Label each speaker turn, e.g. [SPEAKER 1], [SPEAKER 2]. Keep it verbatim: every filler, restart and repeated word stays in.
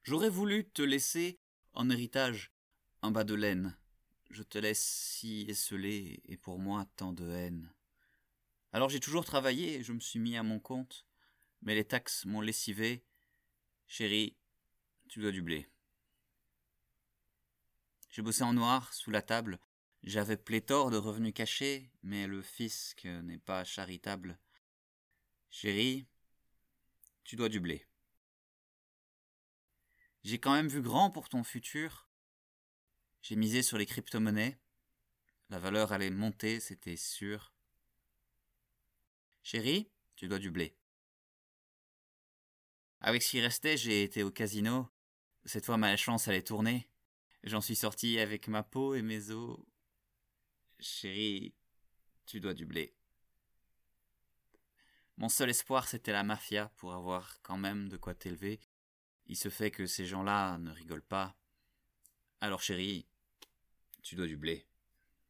[SPEAKER 1] J'aurais voulu te laisser en héritage un bas de laine. Je te laisse si esselé et pour moi tant de haine. Alors j'ai toujours travaillé et je me suis mis à mon compte, mais les taxes m'ont lessivé. Chérie, tu dois du blé. J'ai bossé en noir, sous la table. J'avais pléthore de revenus cachés, mais le fisc n'est pas charitable. Chérie, tu dois du blé. J'ai quand même vu grand pour ton futur. J'ai misé sur les crypto-monnaies. La valeur allait monter, c'était sûr. Chérie, tu dois du blé. Avec ce qui restait, j'ai été au casino. Cette fois, ma chance allait tourner. J'en suis sorti avec ma peau et mes os. Chérie, tu dois du blé. Mon seul espoir, c'était la mafia pour avoir quand même de quoi t'élever. Il se fait que ces gens-là ne rigolent pas. Alors chérie, tu dois du blé.